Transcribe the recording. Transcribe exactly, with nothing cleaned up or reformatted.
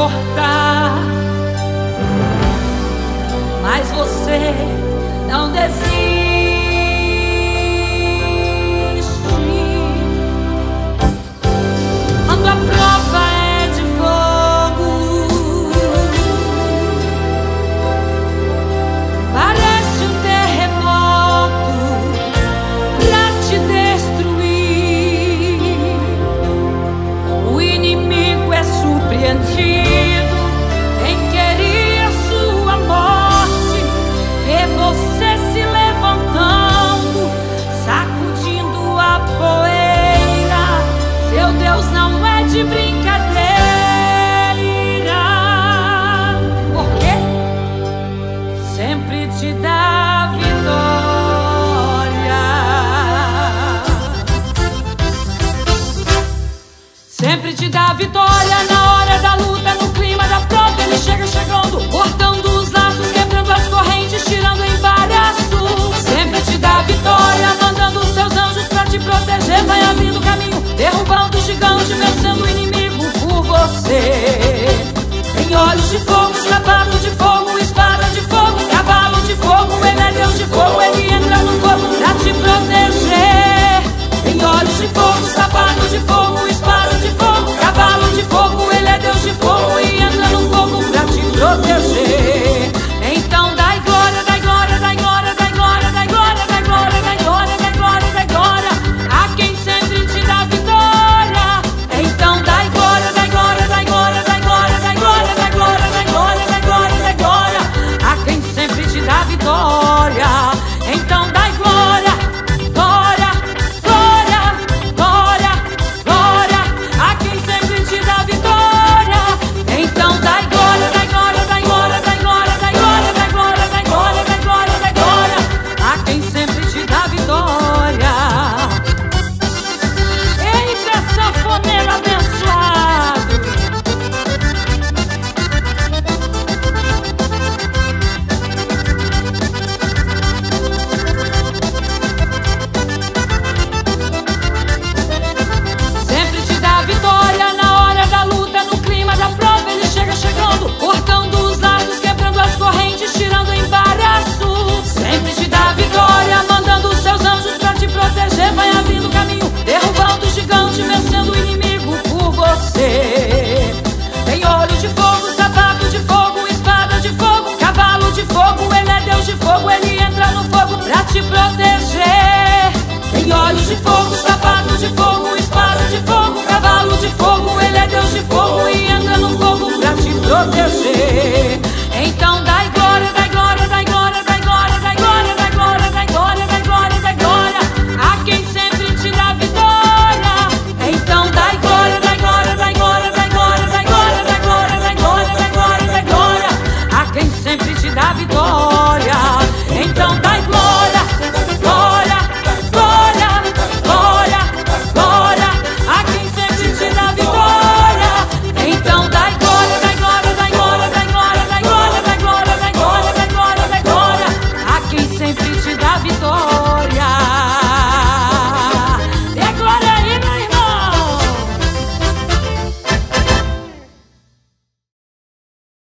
cortar, mas você não desiste. Quando a prova é de fogo, parece um terremoto pra te destruir. O inimigo é surpreendido em querer sua morte, vê você se levantando, sacudindo a poeira. Seu Deus não é de brincadeira. Por quê? Sempre te dá vitória. Sempre te dá vitória na hora da luta, no clima da prova. Ele chega chegando, cortando os laços, quebrando as correntes, tirando o embaraço. Sempre te dá vitória, mandando os seus anjos pra te proteger. Vai abrindo caminho, derrubando o gigante, vencendo o inimigo por você. Tem olhos de fogo, sapato de fogo, espada de fogo, cavalo de fogo. Ele é Deus de fogo, ele entra no fogo pra te proteger. Tem olhos de fogo, sapato de fogo, espada de fogo, cavalo de fogo. Ele é Deus de fogo e entra no fogo pra te proteger. Então dai glória, dai glória, dai glória, dai glória, dai glória, dai glória, dai glória, dai glória, dai glória a quem sempre te dá vitória. Então dai glória, dai glória, dai glória, dai glória, dai glória, dai glória, dai glória, dai glória, dai glória a quem sempre te dá vitória. Então dai glória, glória, glória, glória, glória a quem sempre te dá vitória. Então dai glória, dai glória, dai glória, dai glória, dai glória, dai glória, dai glória, dai glória, dai glória a quem sempre te dá vitória. Eita, sanfoneiro abençoado! Sempre te dá vitória na hora da luta, no clima da prova. Ele chega chegando, cortando os laços, quebrando as correntes, tirando o embaraço. Sempre te dá vitória, mandando os seus anjos pra te proteger. Vai abrindo caminho, derrubando o gigante, vencendo o inimigo por você. Tem olho de fogo, sapato de fogo, espada de fogo, cavalo de fogo. Ele é Deus de fogo, ele entra no fogo pra te proteger. Tem olhos de fogo, sapato de fogo, espada de fogo, cavalo de fogo.